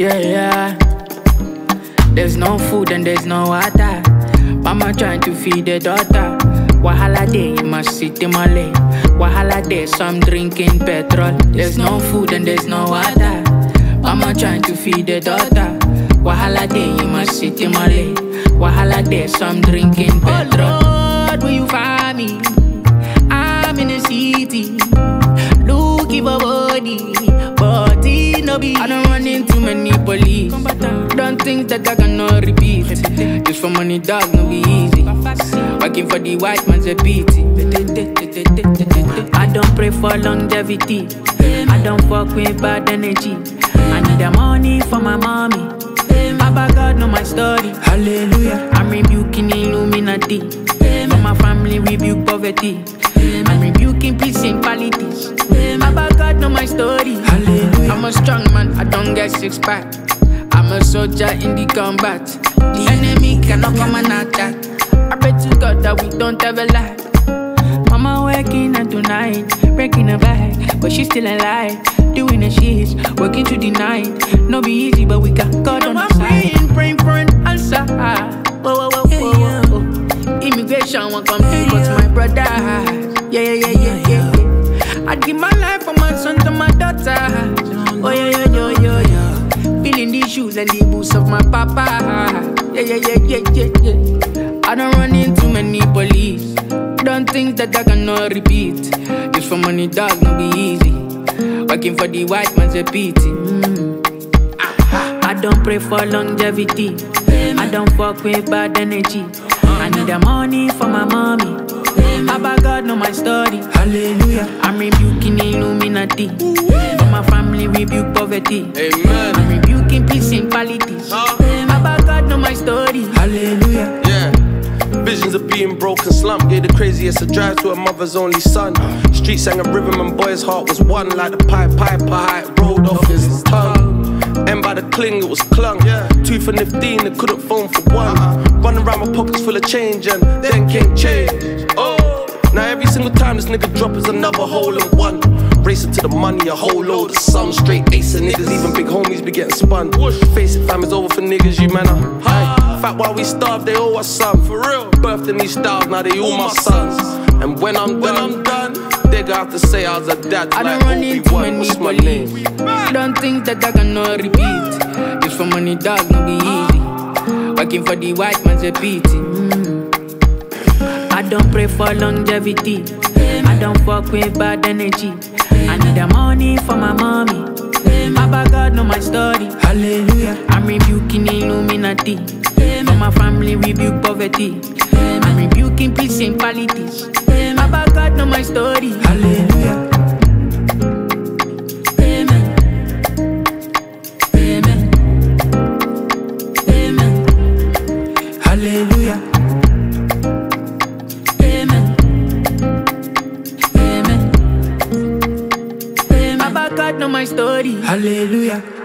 Yeah, yeah. There's no food and there's no water. Mama trying to feed the daughter. Wahala day, you must sit in my lane. Wahala day, so I'm drinking petrol. There's no food and there's no water. Mama trying to feed the daughter. Wahala day, you must sit in my lane. Wahala day, so I'm drinking petrol. Oh Lord, will you find me? I'm in the city, looking for body, but it no be. I don't run into many police. Don't think that I cannot repeat. Just for money, dog, no be easy. Working for the white man's a pity. I don't pray for longevity. I don't fuck with bad energy. I need the money for my mommy. Baba God know my story. Hallelujah. I'm rebuking Illuminati. For my family, rebuke poverty. I'm rebuking peace and politics. Baba God know my story. Hallelujah. I'm a strong man, I don't get six pack. I'm a soldier in the combat. The enemy cannot come and attack. I pray to God that we don't ever lie. Mama working at tonight, breaking her back, but she's still alive. Doing the shit, working through the night. No be easy, but we got God on our side. Praying for an answer. Whoa, whoa, whoa, whoa, whoa. Immigration won't come through, but my brother. Yeah. I'd give my life for my son to my daughter. Oh yeah. Feeling the shoes and the boots of my papa. Yeah. I don't run into many police. Don't think that I cannot repeat. Just for money, dog, no be easy. Working for the white man's a pity. I don't pray for longevity. I don't fuck with bad energy. I need the money for my mommy. Baba God know my story. Hallelujah. I'm rebuking Illuminati. For my family, rebuke poverty. Amen. I'm rebuking peace and politics. Baba God know my story. Hallelujah. Yeah. Visions of being broken, slump. Gave the craziest a drive to her mother's only son. Street sang a rhythm and boy's heart was one. Like the piper, how it rolled off his tongue. And by the cling, it was clung. 2 for 15, they couldn't phone for one. Running around my pockets full of change and then came change. Oh, now every single time this nigga drop is another hole in one. Racing to the money, a whole load of some straight ace of niggas. Even big homies be getting spun. Face it, fam, it's over for niggas, you man are high. Fact, while we starve, they owe us some. For real, birthed in these styles, now they all my sons. And when I'm done, they got to say I was a dad. I don't run into many police. Don't think that I cannot repeat. Just for money, dog, no be easy. Working for the white man's a pity. I don't pray for longevity. I don't fuck with bad energy. I need the money for my mommy. Baba God know my story. Hallelujah. I'm rebuking Illuminati. For my family, rebuke poverty. I'm rebuking peace and politics. Baba God know my story. Hallelujah. Hallelujah. Baba God know my story. Hallelujah.